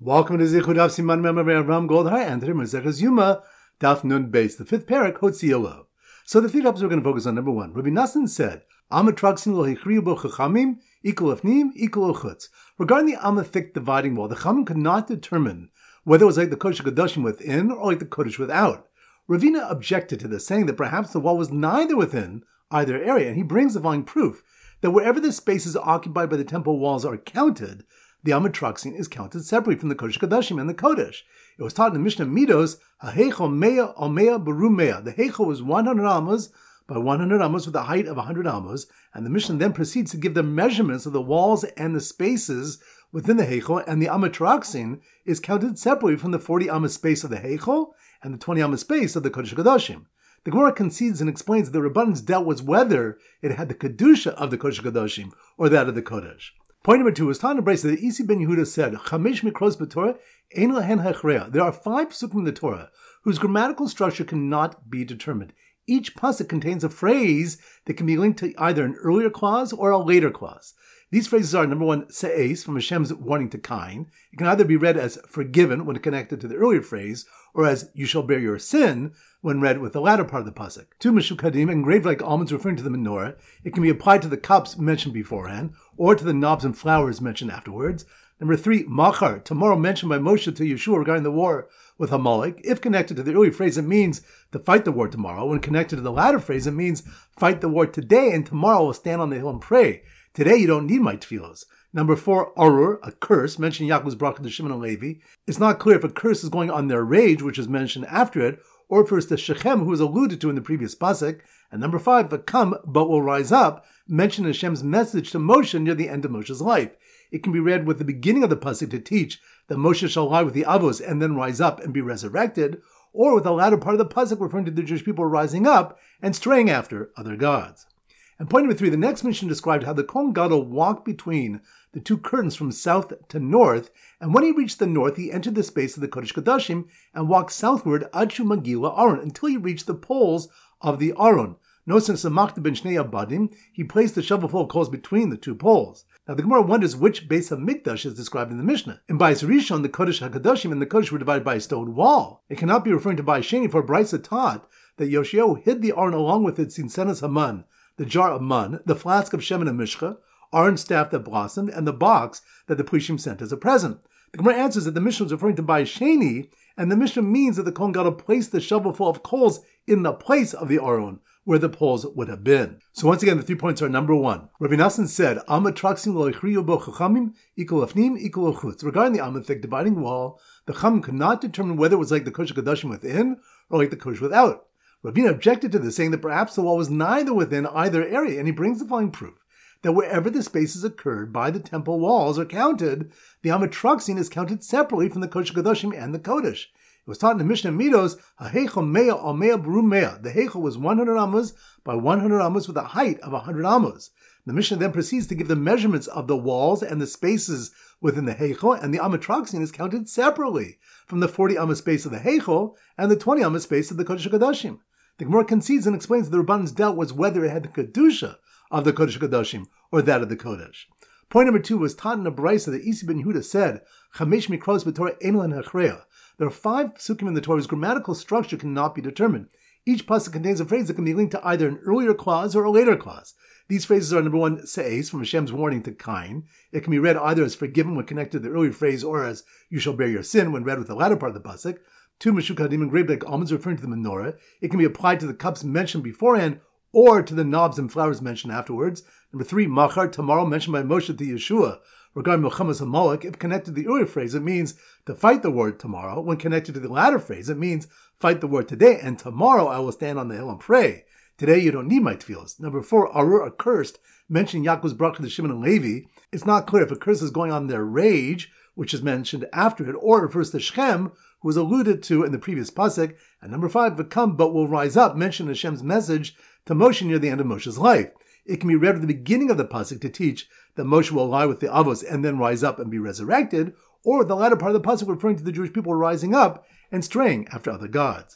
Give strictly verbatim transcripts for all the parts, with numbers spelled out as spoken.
Welcome to Zichud Daf Siman Mem Ram Goldhar and today Maseches Yuma Daf Nun Beis, the fifth parak Hotziolo. So the three topics we're going to focus on. Number one, Rabbi Nassan said, "Amatraxin lo hichriu bo chachamim equal ifnim equal chutz." Regarding the Amathic dividing wall, the Chachamim could not determine whether it was like the Kodesh HaKadoshim within or like the Kodesh without. Ravina objected to this, saying that perhaps the wall was neither within either area, and he brings the following proof that wherever the spaces occupied by the temple walls are counted, the Amatraxin is counted separately from the Kodesh HaKadoshim and the Kodesh. It was taught in the Mishnah Midos, HaHeichel Mea al Mea Beru Mea. The Heichel was one hundred amos by one hundred amos with a height of one hundred amos, and the Mishnah then proceeds to give the measurements of the walls and the spaces within the Heichel, and the Amatraxin is counted separately from the forty amos space of the Heichel and the twenty amos space of the Kodesh HaKadoshim. The Gemara concedes and explains that the Rabbanans dealt with whether it had the Kedusha of the Kodesh HaKadoshim or that of the Kodesh. Point number two is taught in the Brisa that Isi ben Yehuda said, "Chamesh mikros b'Torah ein lahen hachreya." There are five psukim in the Torah whose grammatical structure cannot be determined. Each pasuk contains a phrase that can be linked to either an earlier clause or a later clause. These phrases are, number one, se'es, from Hashem's warning to Cain. It can either be read as forgiven when connected to the earlier phrase, or as you shall bear your sin when read with the latter part of the pasuk. Two, meshukadim, engraved like almonds, referring to the menorah. It can be applied to the cups mentioned beforehand, or to the knobs and flowers mentioned afterwards. Number three, machar, tomorrow, mentioned by Moshe to Yeshua regarding the war with Amalek. If connected to the earlier phrase, it means to fight the war tomorrow. When connected to the latter phrase, it means fight the war today, and tomorrow will stand on the hill and pray. Today you don't need my tefillos. Number four, arur, a curse, mentioning Yaakov's bracha to Shimon and Levi. It's not clear if a curse is going on their rage, which is mentioned after it, or if it's the Shechem, who was alluded to in the previous pasuk. And number five, v'kam, but will rise up, mentioned Hashem's message to Moshe near the end of Moshe's life. It can be read with the beginning of the pasuk to teach that Moshe shall lie with the avos and then rise up and be resurrected, or with the latter part of the pasuk referring to the Jewish people rising up and straying after other gods. And point number three, the next mission described how the Kohen Gadol walked between the two curtains from south to north, and when he reached the north, he entered the space of the Kodesh Kodashim and walked southward Adshu Magila Aron until he reached the poles of the Aron. Notice in Samachta ben Shnei Abadim, he placed the shovelful of coals between the two poles. Now the Gemara wonders which base of Mikdash is described in the Mishnah. In Bayis Rishon, the Kodesh HaKadoshim and the Kodesh were divided by a stone wall. It cannot be referring to Bayis Sheni, for Brisa taught that Yoshiyahu hid the Aron along with its Sinsenas Haman, the jar of mun, the flask of Shemin and Mishcha, Aaron's staff that blossomed, and the box that the Plishim sent as a present. The Gemara answers that the Mishnah is referring to Bayis Sheni, and the Mishnah means that the Kohen Gadol placed the shovelful of coals in the place of the Aron, where the poles would have been. So once again, the three points are: number one, Rabbi Nassan said, Amatraxim lo ichriyu bo chachamim equal afnim equal chutz. Regarding the Amathic dividing wall, the Chachamim could not determine whether it was like the Kodesh HaKadoshim within or like the Kodesh without. Ravina objected to this, saying that perhaps the wall was neither within either area, and he brings the following proof that wherever the spaces occurred by the temple walls are counted, the Amatraxin is counted separately from the Kodesh HaKadoshim and the Kodesh. It was taught in the Mishnah Midos, HaHeichel Mea al Mea Beru Mea. The Heichel was one hundred amos by one hundred amos with a height of one hundred amos. The Mishnah then proceeds to give the measurements of the walls and the spaces within the Heichel, and the Amatraxin is counted separately from the forty amos space of the Heichel and the twenty amos space of the Kodesh HaKadoshim. The Gemara concedes and explains that the Rabbanans dealt with whether it had the Kedusha of the Kodesh HaKadoshim or that of the Kodesh. Point number two was taught in a Brisa that Isi ben Yehuda said, Chamesh mikros b'Torah ein lahen hachreya. There are five psukim in the Torah whose grammatical structure cannot be determined. Each pasuk contains a phrase that can be linked to either an earlier clause or a later clause. These phrases are, number one, se'es, from Hashem's warning to Cain. It can be read either as forgiven when connected to the earlier phrase, or as you shall bear your sin when read with the latter part of the pasuk. Two, meshukadim, engraved like almonds, referring to the menorah. It can be applied to the cups mentioned beforehand or to the knobs and flowers mentioned afterwards. Number three, machar, tomorrow, mentioned by Moshe to Yeshua regarding Milchemas Amalek. If connected to the earlier phrase, it means to fight the war tomorrow. When connected to the latter phrase, it means fight the war today, and tomorrow I will stand on the hill and pray. Today you don't need my tefillos. Number four, arur, accursed, mentioning Yaakov's bracha to Shimon and Levi. It's not clear if a curse is going on their rage, which is mentioned after it, or refers to Shechem, who was alluded to in the previous pasuk. And number five, v'kam, but will rise up, mentioned Hashem's message to Moshe near the end of Moshe's life. It can be read at the beginning of the pasuk to teach that Moshe will lie with the avos and then rise up and be resurrected, or the latter part of the pasuk referring to the Jewish people rising up and straying after other gods.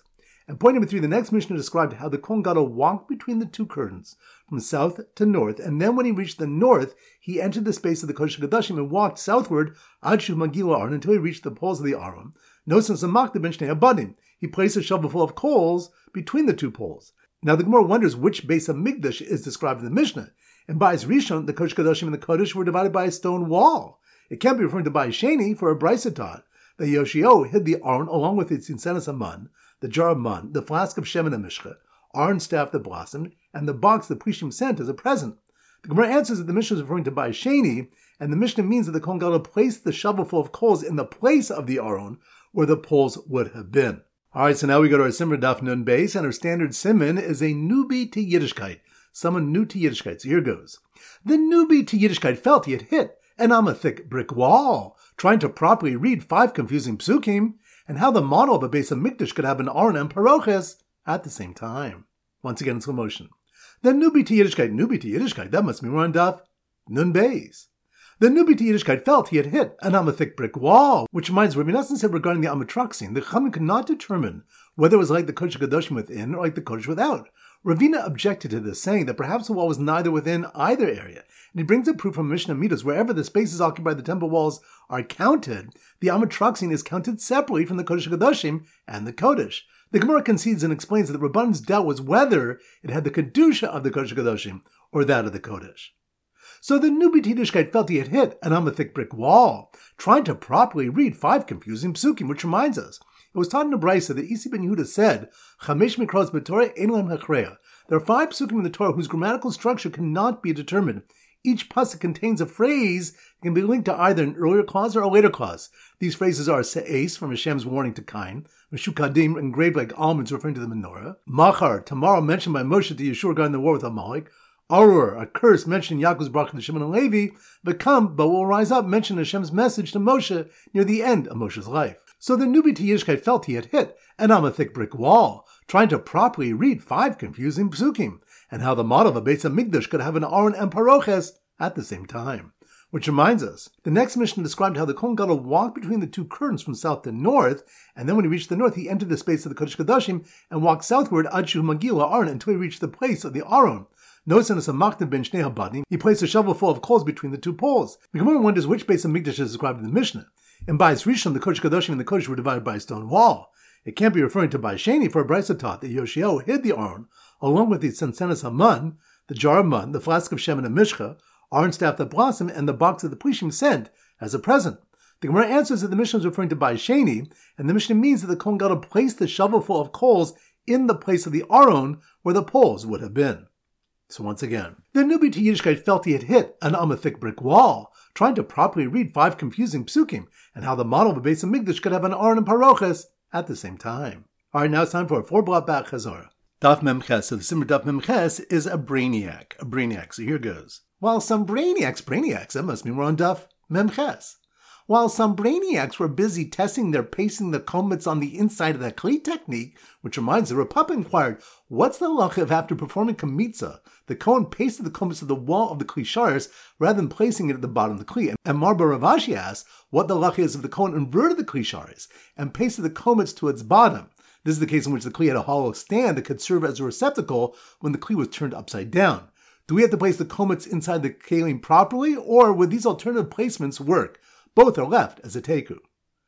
And point number three, the next Mishnah described how the Kohen Gadol walked between the two curtains from south to north, and then when he reached the north, he entered the space of the Kodesh HaKodashim and walked southward ad shu magila Aron until he reached the poles of the Aron. No sense of makta ben shnei habadim. He placed a shovel full of coals between the two poles. Now the Gemara wonders which base of Migdash is described in the Mishnah. In Bais Rishon, the Kodesh HaKodashim and the Kodesh were divided by a stone wall. It can't be referring to Bais Sheni, for a Brisa taught that Yoshio hid the Aron along with its incense Haman, the jar of man, the flask of Shemen HaMishcha, Aaron's staff that blossomed, and the box the Prishim sent as a present. The Gemara answers that the Mishnah is referring to Bais Sheni, and the Mishnah means that the Kohen Gadol placed the shovel full of coals in the place of the Aron, where the poles would have been. Alright, so now we go to our Simmer Daf Nun Beis, and our standard Simon is a newbie to Yiddishkeit, someone new to Yiddishkeit. So here goes. The newbie to Yiddishkeit felt he had hit an thick brick wall, trying to properly read five confusing psukim, and how the model of a base of Mikdash could have an Aron and Paroches at the same time. Once again in slow motion. The newbie to Yiddishkeit, newbie to Yiddishkeit, that must be more on Daf Nun Beis. The newbie to Yiddishkeit felt he had hit an thick brick wall, which reminds Rabbi Nassan said regarding the Amatraxin, the Chachamim could not determine whether it was like the Kodesh HaKadoshim within or like the Kodesh without. Ravina objected to this, saying that perhaps the wall was neither within either area. And he brings a proof from Mishnah Midas, wherever the spaces occupied by the temple walls are counted, the Amatraxin is counted separately from the Kodesh HaKadoshim and the Kodesh. The Gemara concedes and explains that the Rabban's doubt was whether it had the Kedusha of the Kodesh HaKadoshim or that of the Kodesh. So the newbie to Yiddishkeit felt he had hit an thick brick wall, trying to properly read five confusing psukim, which reminds us, it was taught in the Brisa that Isi ben Yehuda said, Chamesh mikros b'Torah ein lahem hachreya. There are five psukim in the Torah whose grammatical structure cannot be determined. Each pasuk contains a phrase that can be linked to either an earlier clause or a later clause. These phrases are Se'es, from Hashem's warning to Cain, Meshukadim, engraved like almonds, referring to the menorah, Machar, tomorrow mentioned by Moshe to Yeshua regarding the war with Amalek, Arur, a curse mentioned in Yaakov's bracha to Shimon and Levi, V'kam, but will rise up, mentioned Hashem's message to Moshe near the end of Moshe's life. So the newbie to Yiddishkeit felt he had hit an thick brick wall, trying to properly read five confusing psukim, and how the model of a Beis HaMikdash could have an Aron and Paroches at the same time. Which reminds us, the next Mishnah described how the Kohen Gadol walked between the two curtains from south to north, and then when he reached the north, he entered the space of the Kodesh HaKodashim and walked southward ad shu magila Aron until he reached the place of the Aron. Notice in a makta ben shnei habadim, he placed a shovel full of coals between the two poles. The Gemara wonders which base of Mikdash is described in the Mishnah. In Bais Rishon, the Kodesh HaKodashim and the Kodesh were divided by a stone wall. It can't be referring to Bais Sheni, for a Brisa taught that Yoshio hid the Aron, along with the Sensenis Haman, the jar of man, the flask of Shemen HaMishcha, Aaron's staff that blossomed, and the box that the Prishim sent as a present. The Gemara answers that the Mishnah is referring to Bais Sheni, and the Mishnah means that the Kohen Gadol placed the shovel full of coals in the place of the Aron where the poles would have been. So once again, the newbie to Yiddishkeit felt he had hit an thick brick wall, trying to properly read five confusing psukim, and how the model of a Beis HaMikdash could have an Aron and Paroches at the same time. Alright, now it's time for a four block back Chazorah. Daf Memches. So the Simmer Daf Memches is a brainiac. A brainiac. So here goes. While some brainiacs, brainiacs, that must mean we're on Daf Memches. While some brainiacs were busy testing their pasting the comets on the inside of the Kli technique, which reminds the Rapapa inquired, what's the halacha if after performing Kamitza, the Kohen pasted the comets to the wall of the Kli Sharis rather than placing it at the bottom of the Kli? And Marba Ravashi asked what the halacha is if the Kohen inverted the Kli Sharis and pasted the comets to its bottom. This is the case in which the Kli had a hollow stand that could serve as a receptacle when the Kli was turned upside down. Do we have to place the comets inside the Kelim properly, or would these alternative placements work? Both are left as a teku.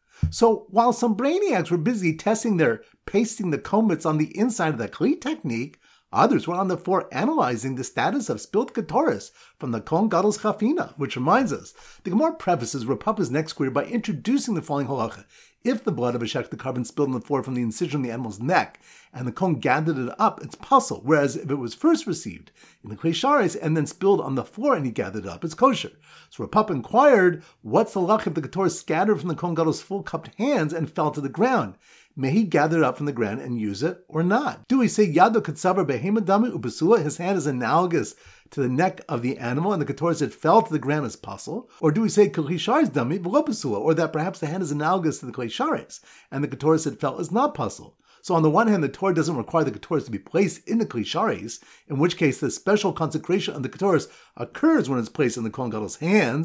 So while some brainiacs were busy testing their pasting the comets on the inside of the Kli technique, others were on the floor analyzing the status of spilled Ketoris from the Kohen Gadol's Chafina, which reminds us, the Gemara prefaces Rapapa's next query by introducing the following halacha. If the blood of a shech the carbon spilled on the floor from the incision on the animal's neck, and the Kohen gathered it up, it's puzzle, whereas if it was first received in the Kli Sharis and then spilled on the floor and he gathered it up, it's kosher. So Rapapa inquired, what's the halacha if the Ketoris scattered from the Kohen Gadol's full cupped hands and fell to the ground? May he gather it up from the ground and use it or not? Do we say Yado Katsavar Behema Dami Ubasula, his hand is analogous to the neck of the animal and the Ketoris that fell to the ground is puzzle? Or do we say Kli Sharis Dami V'lo or that perhaps the hand is analogous to the Kli Sharis and the Ketoris that fell is not puzzle? So on the one hand, the Torah doesn't require the Ketoris to be placed in the Kli Sharis, in which case the special consecration of the Ketoris occurs when it's placed in the Kohen Gadol's hands.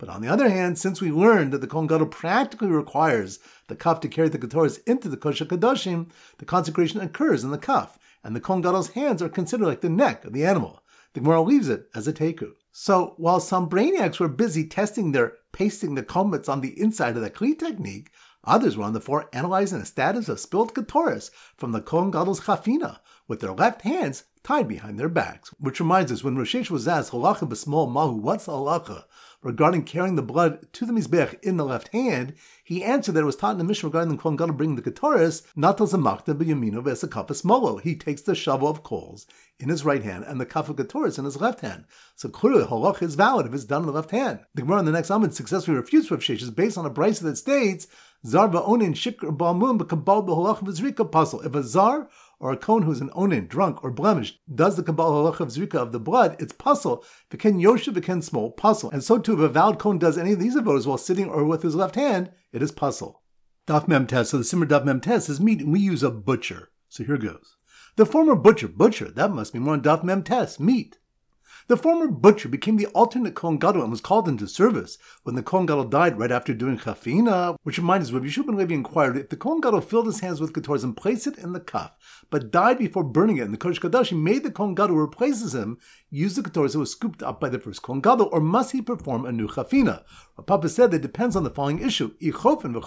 But on the other hand, since we learned that the Kohen Gadol practically requires the kaf to carry the Ketoros into the Kodesh HaKadoshim, the consecration occurs in the kaf, and the Kohen Gadol's hands are considered like the neck of the animal. The Gemara leaves it as a teku. So while some brainiacs were busy testing their pasting the komets on the inside of the kli technique, others were on the floor analyzing the status of spilled Ketoros from the Kohen Gadol's chafina, with their left hands tied behind their backs. Which reminds us, when Rosh Hashanah was asked, halacha b'smol mahu, what's the halacha regarding carrying the blood to the Mizbeach in the left hand, he answered that it was taught in the Mishnah regarding the Kohen Gadol bringing the Ketoros, natal zamachta b'yamino v'esakafas molo. He takes the shovel of coals in his right hand and the kaf of Ketoros in his left hand. So clearly, halacha is valid if it's done in the left hand. The Gemara in the next Amud successfully refutes Rav Sheshes based on a brisa that states, zar ba'onin shikr ba'amun b'kabal b'halach v'zrika pasul. If a zar or a kohen who's an onin, drunk or blemished, does the kabal halacha of zrika of the blood, it's pasul. V'ken yoshev v'ken small, pasul. And so too, if a vowed kohen does any of these avodas while sitting or with his left hand, it is pasul. Daf mem tes. So the simmer daf mem tes is meat, and we use a butcher. So here goes. The former butcher, butcher, that must be more on daf mem tes, meat. The former butcher became the alternate Kohen Gadol and was called into service when the Kohen Gadol died right after doing chafina, which reminds us, Rabbi Yeshua ben Levi inquired if the Kohen Gadol filled his hands with Ketoros and placed it in the kaf, but died before burning it in the Kodesh Kadosh, he made the Kohen Gadol who replaces him use the Ketoros that was scooped up by the first Kohen Gadol, or must he perform a new chafina? Rav Papa said that it depends on the following issue. If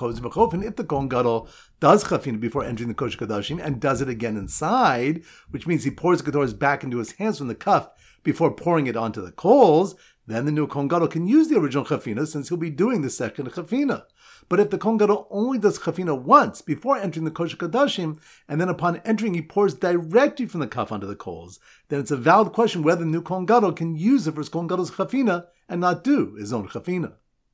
the Kohen Gadol does chafina before entering the Kodesh Kadoshim and does it again inside, which means he pours the Ketoros back into his hands from the kaf before pouring it onto the coals, then the new Kohen Gadol can use the original chafina since he'll be doing the second chafina. But if the Kohen Gadol only does chafina once before entering the Kodesh HaKadoshim, and then upon entering he pours directly from the kaf onto the coals, then it's a valid question whether the new Kohen Gadol can use the first Kohen Gadol's chafina and not do his own chafina.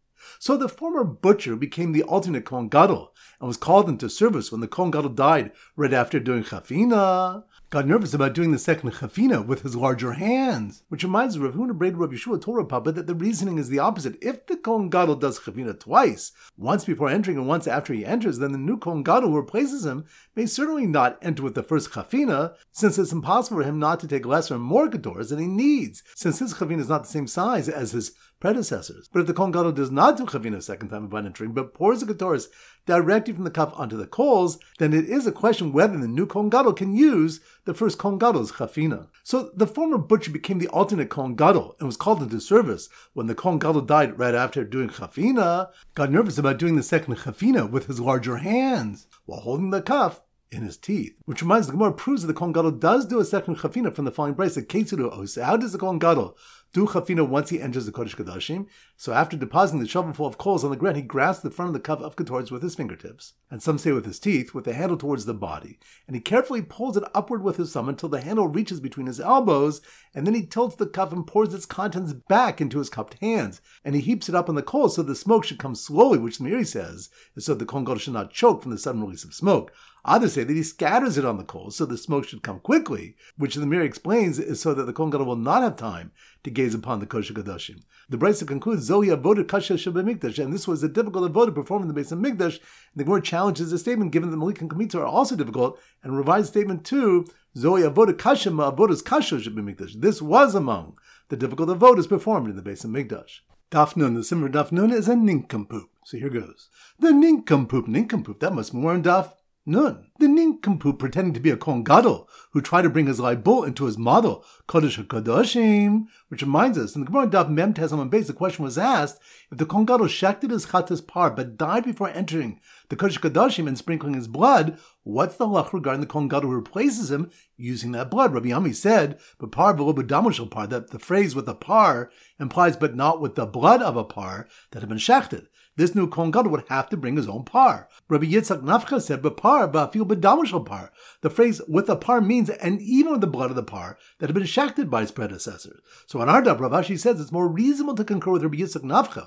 So the former butcher became the alternate Kohen Gadol and was called into service when the Kohen Gadol died right after doing chafina. Got nervous about doing the second chafina with his larger hands, which reminds Rav Huna Braid Rav Yeshua told Rav Papa that the reasoning is the opposite. If the Kohen Gadol does chafina twice, once before entering and once after he enters, then the new Kohen Gadol who replaces him may certainly not enter with the first chafina, since it's impossible for him not to take less or more Ketoros than he needs, since his chafina is not the same size as his predecessors. But if the Kohen Gadol does not do chafina a second time upon entering, but pours the Ketoros directly from the kaf onto the coals, then it is a question whether the new Kohen Gadol can use the first Kohen Gadol's chafina. So the former butcher became the alternate Kohen Gadol and was called into service when the Kohen Gadol died right after doing chafina, got nervous about doing the second chafina with his larger hands while holding the kaf in his teeth. Which reminds the Gemara proves that the Kohen Gadol does do a second chafina from the following brisa. Keitzudu. How does the Kohen Gadol do chafina once he enters the Kodesh Kodashim? So after depositing the shovelful of coals on the ground, he grasps the front of the cup of Ketoros with his fingertips, and some say with his teeth, with the handle towards the body, and he carefully pulls it upward with his thumb until the handle reaches between his elbows, and then he tilts the cup and pours its contents back into his cupped hands, and he heaps it up on the coals so the smoke should come slowly, which the Meiri says is so the Kohen Gadol should not choke from the sudden release of smoke. Others say that he scatters it on the coals so the smoke should come quickly, which the Meiri explains is so that the Kohen Gadol will not have time to gaze upon the Kodesh HaKadoshim. The Brisa concludes, Zohi avoda kasha shebemikdash, and this was a difficult avoda performed in the base of Mikdash. And the Gemara challenges the statement, given that Malik and Kamitza are also difficult, and revised statement two, Zohi avoda kasha ma avodas kasha shebemikdash. This was among the difficult avodas performed in the base of Mikdash. Daf Nun, the simmer Daf Nun is a nincompoop. So here goes. The nincompoop, nincompoop, that must be more in Daf Nun. The nincompoop pretending to be a Kohen Gadol who tried to bring his libul into his model, Kodesh HaKadoshim, which reminds us, in the Gemara Daf Mem Tes Amud Beis, the question was asked, if the Kohen Gadol shechted his chatas par but died before entering the Kodesh HaKadoshim and sprinkling his blood, what's the halach regarding the Kohen Gadol who replaces him using that blood? Rabbi Ami said, but par v'lo b'damu shel par, that the phrase with the par implies but not with the blood of a par that had been shechted. This new Kohen Gadol would have to bring his own par. Rabbi Yitzchak Nafcha said, but par ba'afil b'damu shel par. The phrase with the par means, and even with the blood of the par that had been shechted by his predecessors. So on our daf, Rav Ashi says it's more reasonable to concur with Rabbi Yitzchak Nafcha,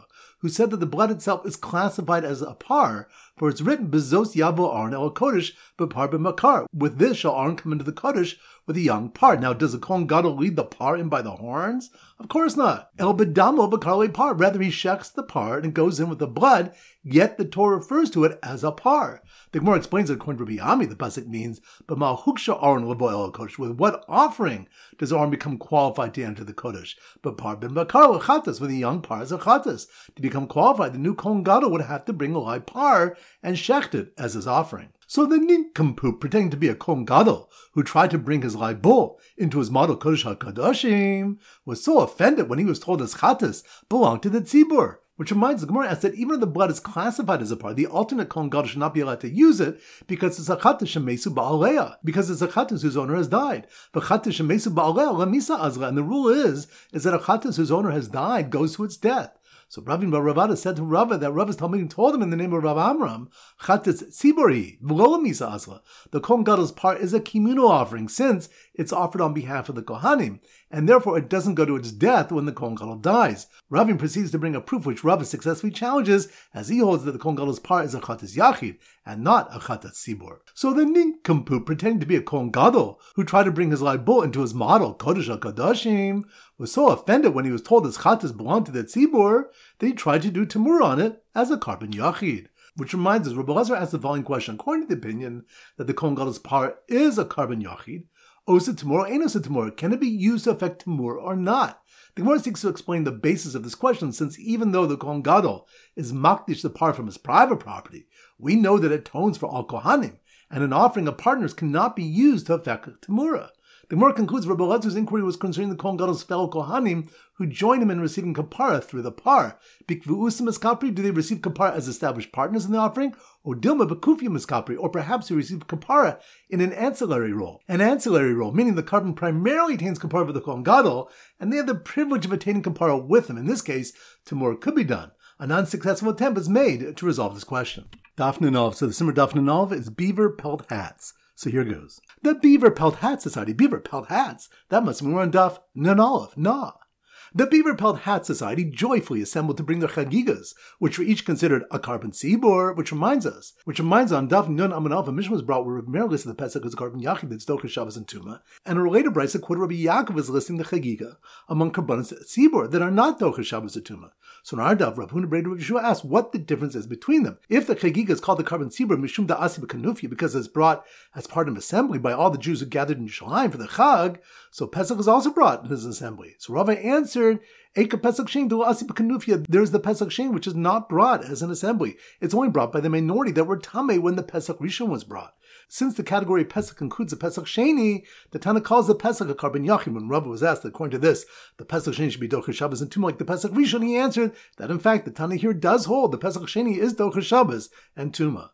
who said that the blood itself is classified as a par, for it's written, Bezos Yavo Aaron El Kodesh, Bepar B'Makar. With this shall Aaron come into the Kodesh with a young par. Now, does the Kohen Gadol lead the par in by the horns? Of course not. El Bedamo B'Karle Par. Rather, he shechs the par and goes in with the blood, yet the Torah refers to it as a par. The Gemara explains that according to Rabbi Ami, the pasuk means, B'Mal Huksha Aaron Lebo El Kodesh. With what offering does Aaron become qualified to enter the Kodesh? Bepar B'Makar L'Chatas. With a young par as a Chatas. To become qualified, the new Kohen Gadol would have to bring a live par and shecht it as his offering. So the nincompoop, pretending to be a Kohen Gadol, who tried to bring his live bull into his model Kodesh HaKadoshim, was so offended when he was told his Chatas belonged to the Tzibur. Which reminds the Gemara asks that even if the blood is classified as a par, the alternate Kohen Gadol should not be allowed to use it because it's a Chatas Shemesu Ba'aleya, because it's a Chatas whose owner has died. But Chatas Shemesu Ba'aleya Lamisa Azra, and the rule is, is that a Chatas whose owner has died goes to its death. So Ravin Bar Ravada said to Rava that Rava's Talmudim told him in the name of Rav Amram, Chatas Tzibori, V'lo Lamisa Azra. The Kohen Gadol's part is a communal offering since it's offered on behalf of the Kohanim, and therefore it doesn't go to its death when the Kohen Gadol dies. Ravin proceeds to bring a proof which Rava successfully challenges, as he holds that the Kohen Gadol's part is a Chatas Yachid and not a Chatas Tzibor. So the nincompoop, pretending to be a Kohen Gadol, who tried to bring his live bull into his model Kodesh HaKadoshim, was so offended when he was told his Chatas belonged to the Tzibor that he tried to do Tamur on it as a Karban Yachid. Which reminds us, Rabbi Elazar asked the following question. According to the opinion that the Kohen Gadol's part is a Karban Yachid, Osa Tamur or Ein Osa Tamur, can it be used to affect Tamur or not? The Gemara seeks to explain the basis of this question, since even though the Kohen Gadol is makdish the part from his private property, we know that it atones for all Kohanim, and an offering of partners cannot be used to affect Tamura. The Gemara concludes Rabbi Elazar's inquiry was concerning the Kohen Gadol's fellow Kohanim who joined him in receiving kapara through the par. Bikvu'usim eskapri, do they receive kapara as established partners in the offering? Or dilma bekufiyim eskapri, or perhaps they receive kapara in an ancillary role. An ancillary role, meaning the carbon primarily attains kapara for the Kohen Gadol, and they have the privilege of attaining kapara with him. In this case, Tamur could be done. A non-successful attempt is made to resolve this question. Daf Nunov. So the Simmer Daf Nunov is beaver pelt hats. So here goes. The Beaver Pelt Hat Society. Beaver Pelt Hats. That must mean we're on Daf Nunov. Nah. The Beaver Pelt Hat Society joyfully assembled to bring their chagigas, which were each considered a carbon tzibor, which reminds us, which reminds on Daf Nun Amanov, a mission was brought where Rabbi Meir listed the Pesach as a carbon yachid, that's Docher Shabbos and Tuma, and a related brisa quoted Rabbi Yaakov is listing the chagiga among carbonis tzibor that are not Docher Shabbos and Tuma. So in our Daf, Rav Huna Breder Rav Yeshua asked what the difference is between them. If the chagiga is called the carbon tzibor mishum da'asi b'kanufia because it's brought as part of an assembly by all the Jews who gathered in Yerushalayim for the Chag, so Pesach is also brought in his assembly. So Rava answered, Eka Pesach Shein Du'asi B'Kanufia. There's the Pesach Shein, which is not brought as an assembly. It's only brought by the minority that were Tameh when the Pesach Rishon was brought. Since the category of Pesach includes the Pesach Sheni, the Tana calls the Pesach a carbon yachid. When Rava was asked, according to this, the Pesach Sheni should be Docher Shabbos and Tumah like the Pesach Rishon, he answered that in fact the Tana here does hold the Pesach Sheni is Docher Shabbos and Tumah.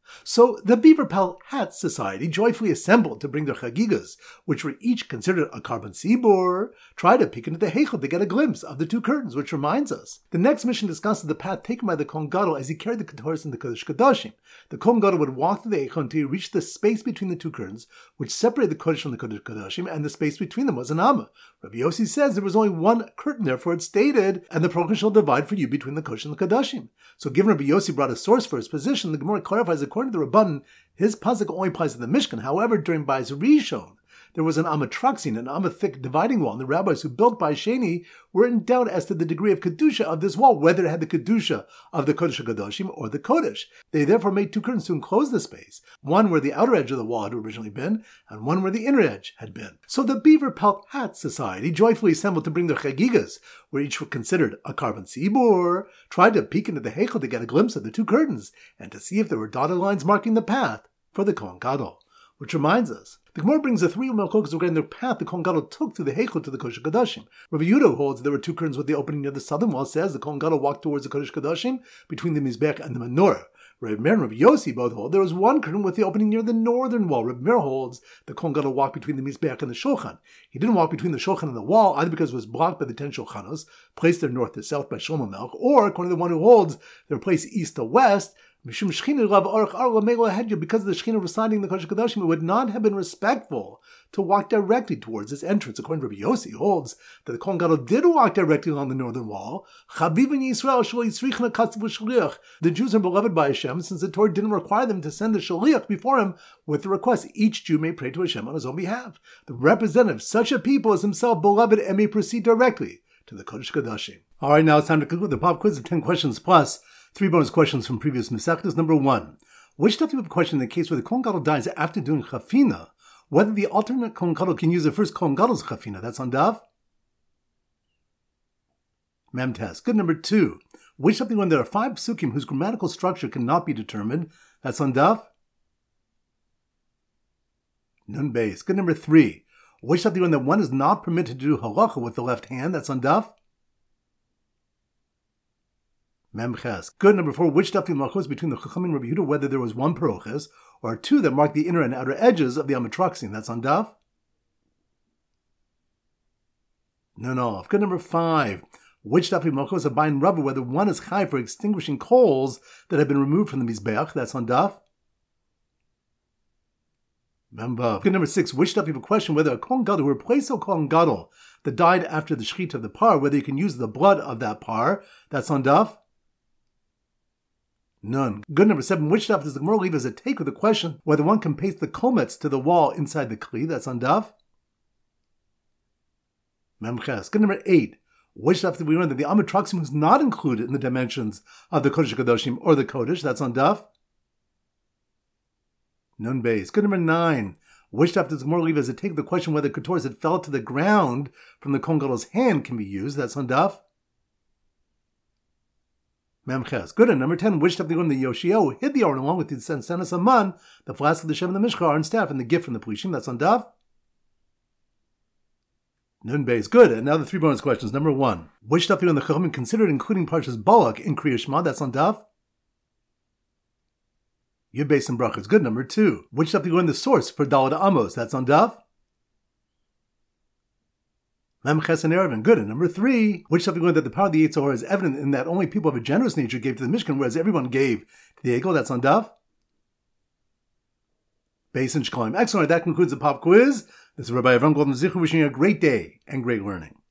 So the Beaver Pelt Hat Society joyfully assembled to bring their chagigas, which were each considered a carbon tzibor, try to peek into the heichel to get a glimpse of the two curtains, which reminds us. The next mission discusses the path taken by the Kohen Gadol as he carried the Ketores in the Kodesh Kodashim. The Kohen Gadol would walk through the heichel until he reached the space between the two curtains, which separated the Kodesh from the Kodesh Kodashim, and the space between them was an Amma. Rabbi Yossi says there was only one curtain, therefore it stated, and the Prokan shall divide for you between the Kodesh and the Kodashim. So given Rabbi Yossi brought a source for his position, the Gemara clarifies according to the Rabbanan, his pasuk only applies to the Mishkan. However, during Bais Rishon, there was an Amatraxin, an Amma thick dividing wall, and the rabbis who built Bais Sheni were in doubt as to the degree of Kedusha of this wall, whether it had the Kedusha of the Kodesh HaKadoshim or the Kodesh. They therefore made two curtains to enclose the space, one where the outer edge of the wall had originally been, and one where the inner edge had been. So the Beaver Pelt Hat Society joyfully assembled to bring their chagigas, where each were considered a carbon tzibor, tried to peek into the heichel to get a glimpse of the two curtains, and to see if there were dotted lines marking the path for the Kohen Gadol. Which reminds us, the Gemara brings the three Melchokos regarding their path the Kohen Gadol took through the heichel to the Kodesh Kodashim. Rabbi Yehuda holds there were two curtains with the opening near the southern wall. Says the Kohen Gadol walked towards the Kodesh Kodashim between the Mizbech and the Menorah. Rabbi Meir and Rabbi Yossi both hold there was one curtain with the opening near the northern wall. Rabbi Meir holds the Kohen Gadol walked between the Mizbech and the Shulchan. He didn't walk between the Shulchan and the wall either because it was blocked by the ten Shulchanos, placed there north to south by Shlomo Melech, or according to the one who holds they were placed east to west, Because of the Shekhinah residing in the Kodesh HaKodashim, it would not have been respectful to walk directly towards this entrance. According to Rabbi Yossi, he holds that the Kohen Gadol did walk directly along the northern wall. The Jews are beloved by Hashem, since the Torah didn't require them to send the Shaliach before him with the request each Jew may pray to Hashem on his own behalf. The representative of such a people is himself beloved and may proceed directly to the Kodesh HaKodashim. All right, now it's time to conclude the pop quiz of ten questions plus three bonus questions from previous Masechtas. Number one, which type of question in the case where the Kohen Gadol dies after doing Chafina, whether the alternate Kohen Gadol can use the first Kohen Gadol's Chafina? That's on Daf. Mem test. Good. Number two, which type of when there are five psukim whose grammatical structure cannot be determined? That's on Daf. Nun base. Good. Number three, which type of when that one is not permitted to do halacha with the left hand? That's on Daf. Memches. Good. Number four, which dafim malchus between the Chachamim and Rabbi Yehuda, whether there was one paroches or two that mark the inner and outer edges of the Amatraxim? That's on Daf. No, no. Good. Number five, which dafim malchus are bind rubber, whether one is chai for extinguishing coals that have been removed from the Mizbeach? That's on Daf. Membav. Good. Number six, which dafim question whether a Kohen Gadol who replaced a Kohen Gadol that died after the shechita of the par, whether you can use the blood of that par? That's on Daf. None. Good. Number seven, which daf does the Gemara leave as a take with the question whether one can paste the komets to the wall inside the kli? That's on Daf. Memches. Good. Number eight, which daf did we learn that the Amatraxim was not included in the dimensions of the Kodesh HaKadoshim or the Kodesh? That's on Daf. Nun base. Good. Number nine, which daf does the Gemara leave as a take with the question whether ketores that fell to the ground from the Kohen Gadol's hand can be used? That's on Daf. Memches. Good. And number ten, which daf when the Yoshio hid the Aron along with the Sensenis Aman, the flask of the Shem and the Mishcha, Aron staff, and the gift from the Plishim? That's on Daf. Nun base. Good. And now the three bonus questions. Number one, which daf when the Chachamim considered including Parshas Balak in Kriya Shema? That's on Daf. Yud base and brachas. Good. Number two, which daf when the source for Dalad Amos? That's on Daf. Memches and Erevin. Good. And number three, which daf that the power of the Yetzer Hara is evident in that only people of a generous nature gave to the Mishkan, whereas everyone gave to the Egel? That's on Daf. Base and Shkolim. Excellent. That concludes the pop quiz. This is Rabbi Avram Golden Zichur wishing you a great day and great learning.